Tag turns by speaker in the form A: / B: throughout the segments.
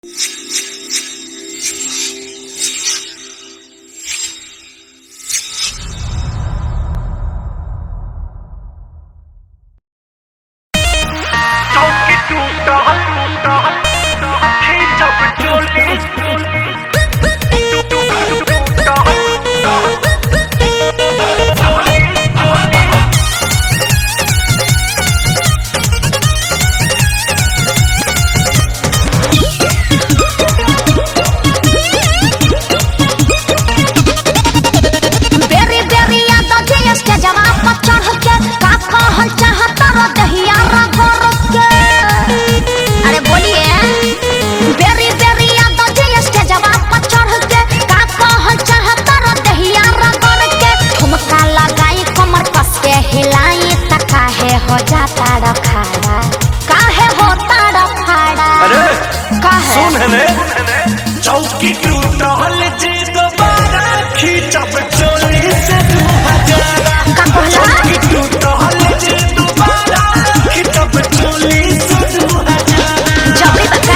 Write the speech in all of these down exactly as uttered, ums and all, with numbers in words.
A: चौकी टूटल जे दोबारा खींचब चोली से दू हजार। चौकी टूटल जे दोबारा खींचब चोली से दू हजार।
B: चौकी बता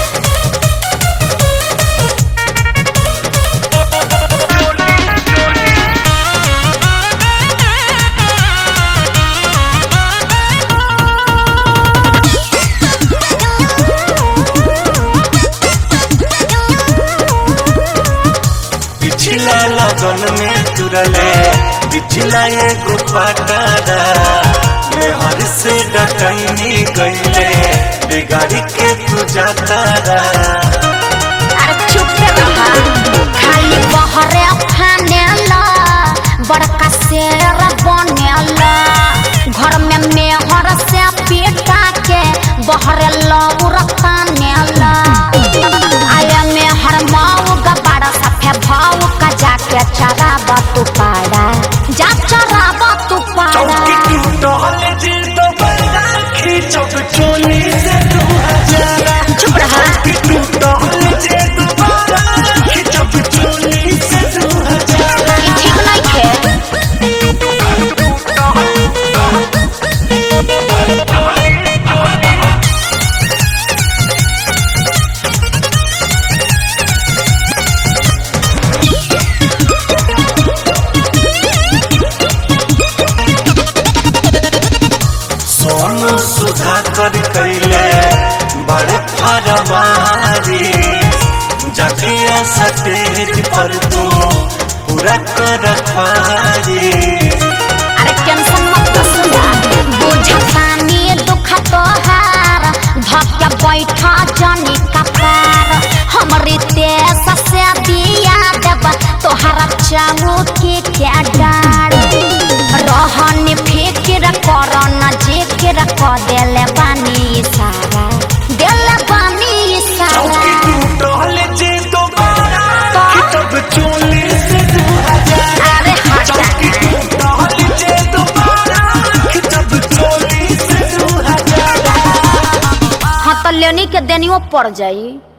A: पिछला लगन में तुरले पिछला एगो पटारा मेहर से डटैनी गईले बेगाड़ी के तू जातारा।
B: अरे चुप रहा खाली बहरे फानेला बड़का शेर बनेला घर में मेहर से पेटा के बहरे लौरता नेला आया मेहर माऊ गबाड़ा सफे भाव का जाके चराबा तू पाड़ा जा चराबा तू पाड़ा।
A: चौकी टूटल जे दोबारा खींचब चोली से दू हजार।
B: चुप रहा
A: चौकी टूटल जे दोबारा खींचब चोली से दू हजार।
B: ये ठीक नहीं है।
A: सोनू सुधा कर कैले बड़े फरमारी जगिया सटेज पर तू पूरा कर खारी।
B: अरे टेंशन मत सुना बुझा पानी दुख तोहार धक्का बैठा जानी कपार हमरे देश से दिया देब तोहार चाहू के क्या डार रहनी फिक्र कर न जिक्र कर देले बानी सारा देले बानी सारा।
A: चौकी टूटल जे दोबारा खींचब चोली से दू हजार।
B: अरे हट
A: चौकी टूटल जे दोबारा खींचब चोली से दू हजार।
B: हाँ तो लेनी के देनियो पड़ जाई।